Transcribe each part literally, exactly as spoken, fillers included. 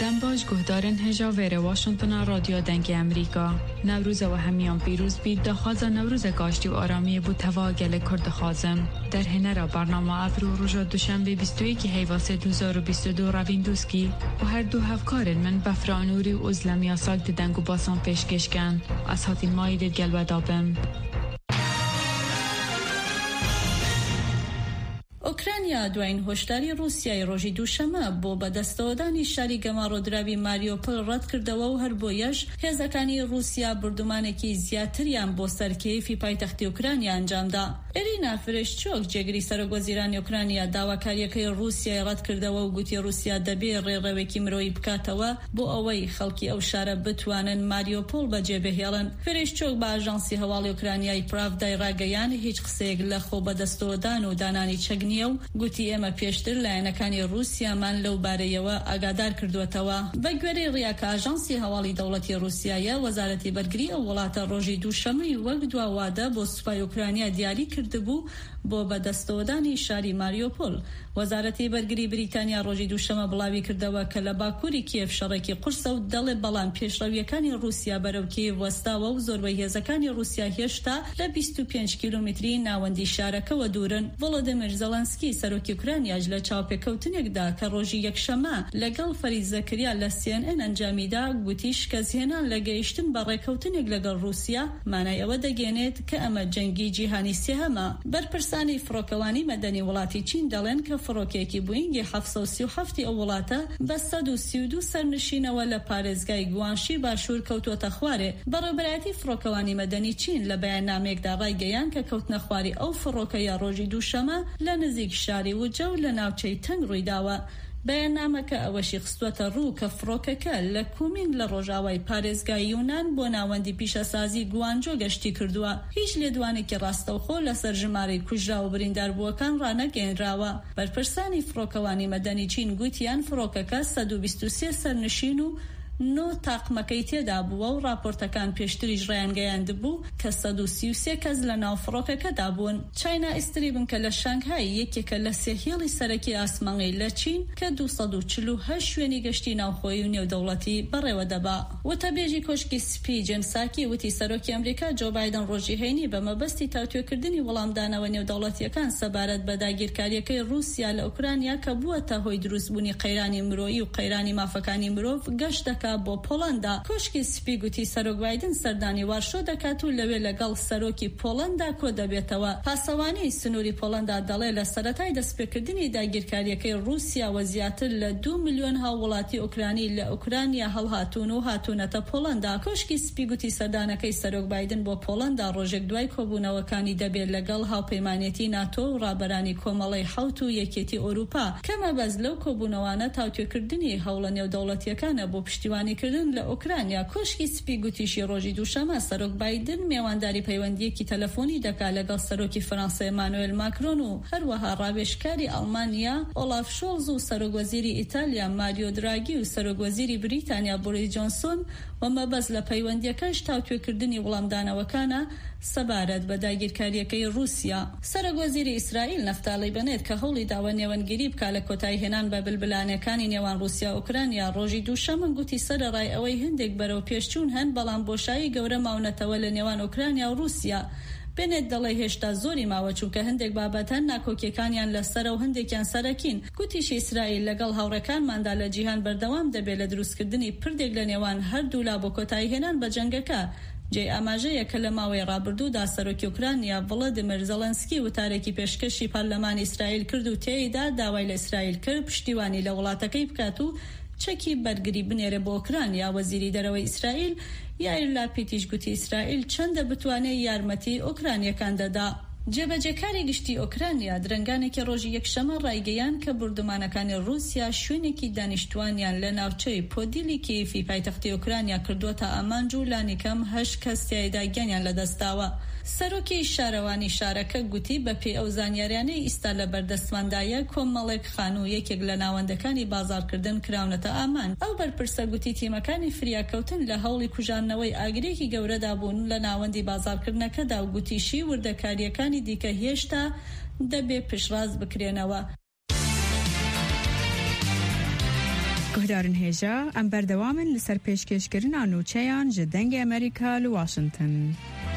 دم باش گهدارن هجا ویر واشنطن رادیو دنگ امریکا نوروز و همیان پیروز بید دخواز نوروز گاشتی و آرامی بود تواگل کرد خازم در هنرا برنامه افرو روژا دوشنبه بیست و یک هیواس دو هزار و بیست و دو روین دوسکی و هر دو هفکارن من بفرانوری و ازلمی سال دنگ و باسان پیشکش کن از هاتی مایی دید گل و دابم. اوکراینیا دوین هشداری روسیای روژی دوشەمە بۆ بەدەستەوەدانی شاری گەماڕۆدراوی ماریۆپۆل ڕەت کردەوە و هەر بۆ یەش هێزەکانی رووسیا بردومانێکی زیاتریان بۆ سەرکەیفی پایتەختی ئوکرانیا ئەنجامدا. ئێرینا فرێشچۆک جێگری سەرۆکوەزیرانی ئوکرانیا داواکاریەکەی رووسیای ڕەت کردەوە و گوتی رووسیا دەبێ ڕێڕەوێکی مرۆیی بکاتەوە بۆ ئەوەی خەڵکی ئەو شارە بتوانن ماریۆپۆل بەجێبهێڵن. فرێشچۆک بە ئاژانسی هەواڵی ئوکرانیای پراڤدای ڕاگەیان هیچ قسەیەک لە خۆ بەدەستەوەدان و دانانی چەک نییە و گوتی ئێمە پێشتر لایەنەکانی رووسیامان لەو بارەیەوە ئاگادار کردوێتەوە. بە گوێرەی ڕیاکە ئاژانسی هەواڵی دەوڵەتی رووسیایە وەزارەتی بەرگری ئەو وڵاتە ڕۆژی دووشەمەی وەک دواوادە بۆ سوپای ئوکرانیا دیاری کردبوو بۆ بەدەستەوەدانی شاری ماریۆپۆل. وەزارەتی بەرگری بریتانیا ڕۆژی دووشەمە بڵاوی کردەوە کە لە باکووری کیێف شەڕێکی قورسە و دەڵێ بەڵام پێشڕەویەکانی رووسیا بەرەو کیێف وەستاوە و زۆربەی هێزەکانی رووسیا هێشتا لە بیست و پێنج کیلۆمتری ناوەندی شارەکەوە دوورن. ڤۆلۆدیمیر زەلەنسکی سەرۆکی ئوکرانیاش لە چاوپێکەوتنێکدا کە ڕۆژی یەکشەمە لەگەڵ فەرید زەکریا لە سی ئەن ئەن ئەنجامیدا گوتی شکەسهێنان لە گەیشتن بە ڕێکەوتنێک لەگەڵ رووسیا مانای ئەوە دەگێنێت کە ئەمە جەنگی جیهانی سێهەمە. بەرپرسانی فڕۆکەوانی مەدەنی وڵاتی چین دەڵێن کە فڕۆکێکی بوینگی حەفت سەد و سی و هەفت ئەو وڵاتە بە سەد و سی و دوو سەرنشینەوە لە پارێزگای گوانشی باشوور کەوتوتە خوارێ. بەڕێوەبەرایەتی فڕۆکەوانی مەدەنی چین لە بەیاننامەیەکدا ڕایگەیان کە کەوتنە خواری ئەو فڕۆکەیە ڕۆژی دووشەمە لە نزیک شاری وجە و لە ناوچەی تەنگ ڕوویداوە. بەیاننامەکە ئەوەشی خستوەتە ڕوو کە فڕۆکەکە لە کومینگ لە ڕۆژاوای پارێزگای یونان بۆ ناوەندی پیشەسازی گوانجۆ گەشتی کردووە. هیچ لێدوانێکی ڕاستەوخۆ لەسەر ژمارەی کوژرا و برینداربووەکان ڕانەگەێنراوە. بەرپرسانی فڕۆکەوانی مەدەنی چین گوتیان فڕۆکەکە سەد و بیست و سێ سەرنشین و نۆ تاقمەکەی تێدا بووە و راپۆرتەکان پێشتریش ڕایانگەیاند بوو کە سەد و سی و سێ کەس لە ناو فڕۆکەکەدا بوون. چاینا ئیستریبن کە لە شانگهای یەکێکە لە سێهێڵی سەرەکی ئاسمانگی لە چین کە دوو سەد و چل و هەشت شوێنی گەشتی ناوخۆیی و نێودەوڵەتی بەڕێوە دەبا. وتەبێژی کۆشکی سپی جێمساکی وتی سەرۆکی ئەمریکا جۆ بایدن ڕۆژی هەینی بە مەبەستی تاوتوێکردنی وەڵامدانەوە نێودەوڵەتیەکان سەبارەت بە داگیرکاریەکەی رووسیا لە ئوکرانیا کە بووەتە هۆی دروستبوونی قەیرانی مرۆیی و قەیرانی مافەکانی مرۆڤ گەشت دەکات بۆ پۆڵەندا. کۆشکی سپی گوتی سەرۆک بایدن سەردانی وارشۆ دەکات و لەوێ لەگەڵ سەرۆکی پۆڵەندا کۆ دەبێتەوە. پاسەوانی سنووری پۆڵەندا دەڵێ لە سەرەتای دەستپێکردنی داگیرکاریەکەی رووسیاوە زیاتر لە دوو ملیۆن هاوڵاتی ئوکرانی لە ئوکرانیا هەڵهاتوون و هاتوونەتە پۆڵەندا. کۆشکی سپی گوتی سەردانەکەی سەرۆک بایدن بۆ پۆڵەندا ڕۆژێک دوای کۆبوونەوەکانی دەبێت لەگەڵ هاوپەیمانێتی ناتۆ و ڕابەرانی کۆمەڵی حەوت و یەکێتی ئەوروپا. کەمە بەز لەو کۆبوونەوانە تاوتوێکردنی هەوڵە نێودەوڵەتیەکانە بۆ پشتیوانیکردن لە ئوکرانیا. کۆشکی سپی گوتیشی ڕۆژی دووشەمە سەرۆک بایدن میێوانداری پەیوەندیەکی تەلەفۆنی دەکات لەگەڵ سەرۆکی فەڕەنسا ئێمانوئێل ماکرۆن و هەروەها ڕاوێژکاری ئەڵمانیا ئۆلاف شۆڵز و سەرۆکوەزیری ئیتالیا ماریۆ دراگی و سەرۆکوەزیری بریتانیا بۆریس جۆنسۆن و مەبەست لە پەیوەندیەکەش تاوتوێکردنی وەڵامدانەوەکانە سەبارەت بە داگیرکاریەکەی رووسیا. سەرۆکوەزیری ئیسرائیل نەفتالی بنێت کە هەوڵی داوە نێوەنگیری بکات لە کۆتایی هێنان بە بلبلانەکانی نێوان رووسیا و ئوکرانیا ڕۆژی دووشەمە گوتی سەرەڕای ئەوەی هەندێک بەرەو پێشچوون هەن بەڵام بۆشایی گەورە ماونەتەوە لە نێوان ئوکرانیا و رووسیا. بنێت دەڵێ هێشتا زۆری ماوە چونکە هەندێک بابەتەن ناکۆکیەکانیان لەسەرە و هەندێکیان سەرەکین. گوتیشی ئیسرائیل لەگەڵ هاوڕێکانماندا لە جیهان بەردەوام دەبێت لە دروستکردنی پردێک لە نێوان هەردوو لا بۆ کۆتایی هێنان بە جەنگەکە. جێ ئاماژەیە کە لە ماوەی ڕابردوودا سەرۆکی ئوکرانیا ڤڵۆدیمیر زەلەنسکی وتارێکی پێشکەشی پەرلەمانی ئیسرائیل کرد و تێیدا داوای لە ئیسرائیل کرد پشتیوانی لە وڵاتەکەی بکات و چەکی بەرگری بنێرە بۆ ئوکرانیا. وەزیری دەرەوەی ئیسرائیل یائیر لاپیدیش گوتی ئیسرائیل چەندە بتوانێت یارمەتی ئوکرانیەکان دەدا. جێبەجێکاری گشتی ئوکرانیا درنگانێکی ڕۆژی یەکشەمە ڕایگەیان کە بردومانەکانی رووسیا شوێنێکی دانیشتوانیان لە ناوچەی پۆدیلی کیفی پایتەختی ئوکرانیا کردووەتە ئامانج و لانیکەم هەشت کەس تیایدا گیانیان لەدەستاوە. سەرۆکی شارەوانی شارەکە گوتی بە پێی ئەو زانیاریانەی ئیستا لە بەردەستماندایە کۆمەڵێک خان و یەکێک لە ناوەندەکانی بازاڕکردن کراونەتە ئامان. ئەو بەرپرسە گوتی تیمەکانی فریاکەوتن لە هەوڵی کوژانەوەی ئاگرێکی گەورەدا بوون لە ناوەندی بازاڕکردنەکەدا و گوتیشی وردەکاریەکانی دیکە هێشتا دەبێ پشتڕاست بکرێنەوە. گهدارن هجا ام بردوامن لسر پیشکشکرین نوچهان جدنگ امریکا لواشنطن.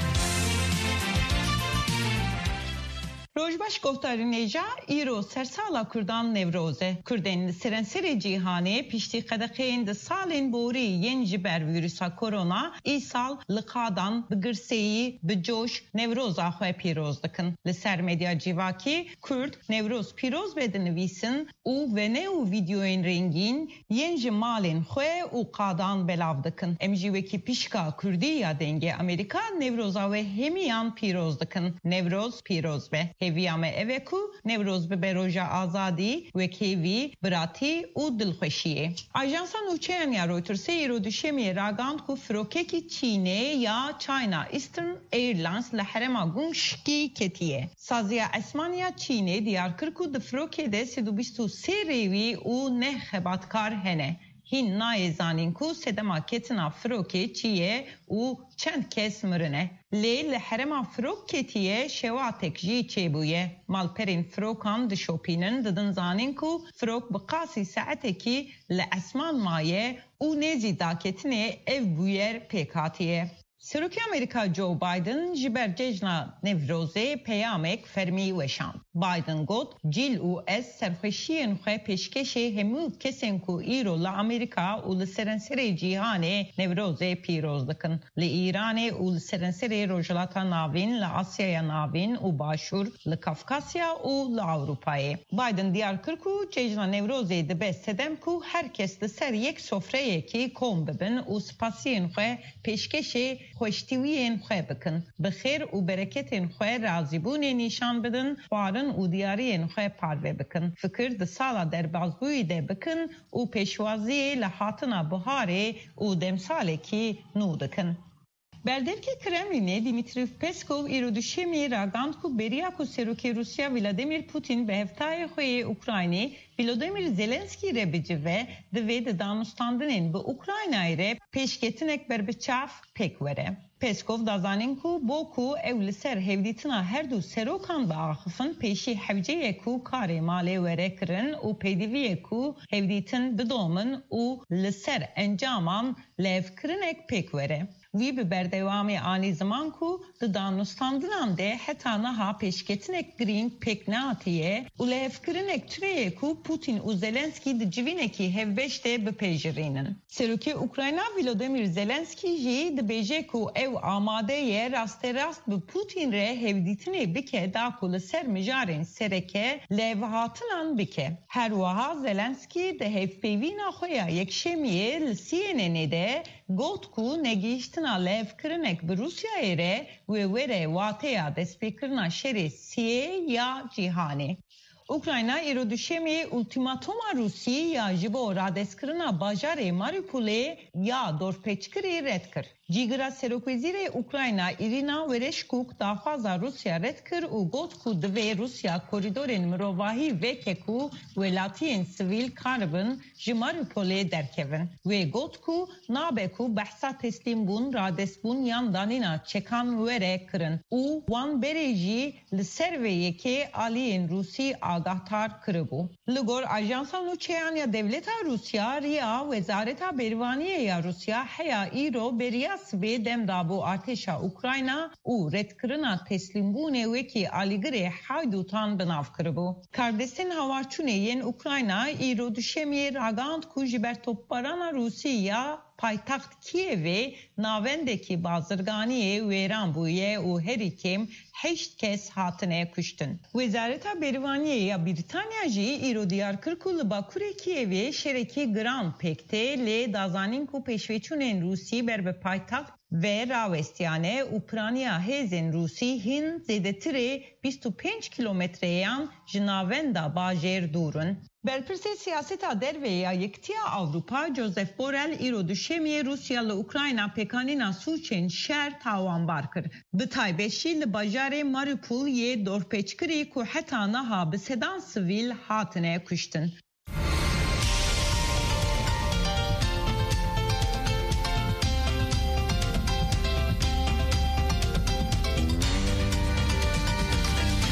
روجباش گفتاری نیجا ایرو سرسالا کردان نوروزه کردن سرنسر جیهانی پیشتی قدقین ده سالین بوری ین جبر ویروسا کرونا ای سال لقادان بگرسیی بجوش نوروزا خواه پیروز دکن. لسر مدیا جیواکی کرد نوروز پیروز بدنویسن او ونه او ویدیوین رنگین ین جمالین خواه او قادان بلاو دکن. امجیوکی پیشکا کردی یا دنگه امریکا نوروزا و همیان پیروز دکن. نوروز پیروز به. هیویام اوکو نوروز به بروژا آزادی و کیوی براتی و دلخوشیه. آژانس نوچه‌ان یا رویترز ایرو دوشمی راگاند کو فروککی چینه یا چاینا ایسترن ایرلاینز لحرما گونشکی کتیه. سازیا اسمانیا چینه دیار کرکو دفروکی ده سیدو بیستو سی ریوی و نه خباتکار هنه. هین نای زانین کو سدما کتنا فروکی چیه و چند کس مرنه. لیل حرما فروک کتیه شواتک جی چه بویه. مالپرین فروکان دشوپینن ددن زانین کو فروک بقاسی ساعته کی لاسمان مایه و نزی داکتنه اف بویر پیکاتیه. سروکی امریکا جو بایدن جبر ججنا نوروزه پیامک فرمی وشان. بایدن گفت جیل او از سرخوشین خواه پیشکشه همو کسین کو ایرو لامریکا و لسرنسر جیهانه نوروزه پیروز دکن. لایران و لسرنسر روجلاتا ناوین لآسیا ناوین و باشور لکافکاسیا و لأوروپای. بایدن دیار کرکو ججنا نوروزه دبه سدم کو هر کس لسر یک سفره کی کم ببن و سپاسین خواه پیشکشه خوشتیوین خواه بکن. بخیر و برکتین خواه رازیبون نشان بدن بارن و دیارین خواه پاروه بکن. فکر ده سالا در بازگوی ده بکن و پیشوازی لحاتنا بهاره و دمساله کی نو دکن. بردرکی کرملینه دیمیتری پسکوف ایرو دوشمی راگاند کو بریا کو سروکی روسیا ولادیمیر پوتین به هفتای خوی اوکراینی ولادیمیر زلنسکی re bicive ve de danustandının bu Ukrayna'yı re peşketinek berbeçaf pek vere. Peskov dazanin ku boku evliser hevditina her du serokan ba axıfın peşi hevceye ku kare male vere kırın u pediviye ku hevditin bidomun u liser encaman lev kırınek pek vere. وی به بردوام آنی زمان کو دانستاندنان ده حتی نها پیشکتنک گرین پکناتیه و لفکرنک تریه کو پوتین و زلنسکی ده جوینکی هفبشته بپیجرینن. سروکی اوکراینا ولودیمیر زلنسکی جی ده بیجه کو او آماده یه راست راست به پوتین ره هفدیتنه بکه دا کل سر مجارین سرکه لوهاتنان بکه. هر وها زلنسکی ده هفپیوینا خویا یک شمیه لسینه ده گوت کو نگیشتن lev kırınek bir Rusya'ya re ve vere vateya despekirna şeri siye ya cihani. Ukrayna iro düşemi ultimatuma Rusi ya jibo radeskirna bajare Mariupol'e ya dorpeçkiri redkir. Cigira Serokwezire Ukrayna Irina Vereshkuk daha fazla Rusya redkir u gotku dve Rusya koridorin mirovahi vekeku ve latiyen sivil karbın Mariupol'e derkevin. Ve gotku nabeku bahsa teslim bun radesbun yandanina çekan vere kırın. U wan bereji lserveyeke aliyen Rusi agahtar kırıbu. Ligor ajansa nuçeyan ya devleta Rusya riya vezareta bervaniye ya Rusya heya iro beriya به دم دابو ارتشا اوکراینا او ردکرنا تسلیم بونه وکی آلیگری حیدوتان بناف کربو. کردستین هواچونه ین اوکراینا ایرو دوشمی راگاند کو جبر توپارانا روسیا paytaxt Kiev'e navendeki bazırganiye veran buye u her ikim heşt kes hatine kuştun. Vezareta Berivaniye ya Britanya ji iro diyar kırkulu Bakure Kiev'e şereki gran pekte le dazanin ku peşveçunen Rusi berbe paytaxt ve ravestiyane Ukrayna hezen Rusi hin zedetire بیست و پنج kilometreyan jinavenda bajer durun. Belpirse siyaseta derve ya yektiya Avrupa Joseph Borrell iro düşemiye Rusyalı Ukrayna pekanina suçen şer tavan barkır. Bitay beşil bajare Mariupol ye dorpeçkiri ku heta naha bisedan sivil hatine kuştun.